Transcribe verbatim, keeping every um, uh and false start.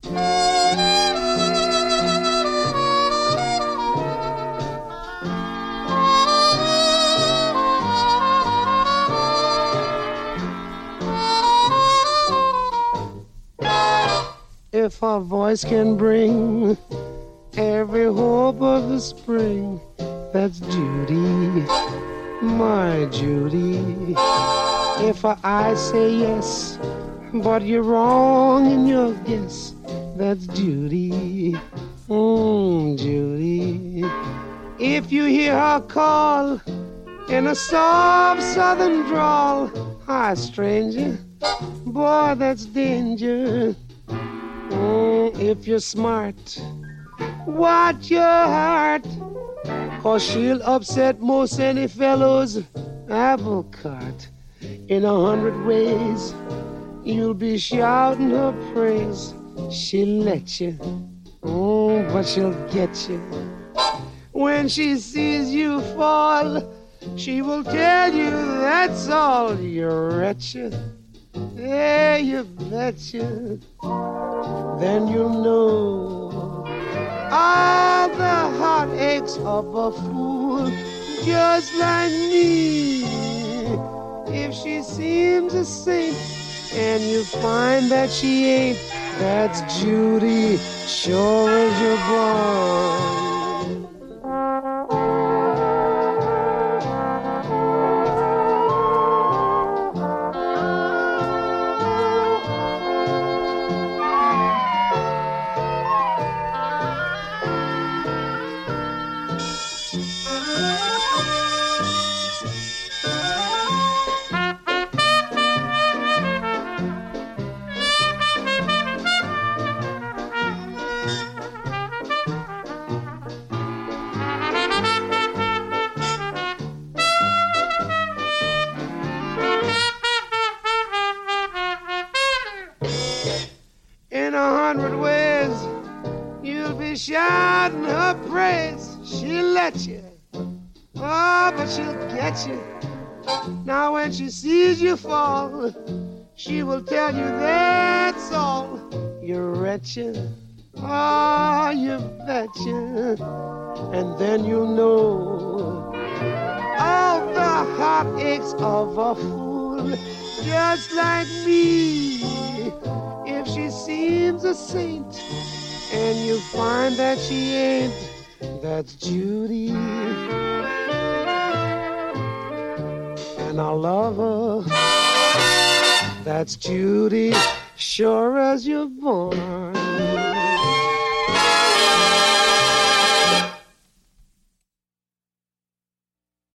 If her voice can bring every hope of the spring, that's Judy, my Judy. If her eyes say yes, but you're wrong in your guess, that's Judy, mm, Judy. If you hear her call in a soft southern drawl, hi stranger, boy that's danger. Mm, if you're smart, watch your heart, 'cause she'll upset most any fellow's apple cart. In a hundred ways, you'll be shouting her praise. She'll let you, mm, but she'll get you. When she sees you fall, she will tell you that's all. You're wretched, yeah, you betcha. Then you'll know all the heartaches of a fool just like me. If she seems a saint and you find that she ain't, that's Judy, sure as you're born. In a hundred ways, you'll be shouting her praise. She'll let you, oh, but she'll get you. Now when she sees you fall, she will tell you that's all. You're wretched, oh, you betcha. And then you'll know all the heartaches of a fool just like me. If she seems a saint and you find that she ain't, that's Judy, and I love her, that's Judy, sure as you're born.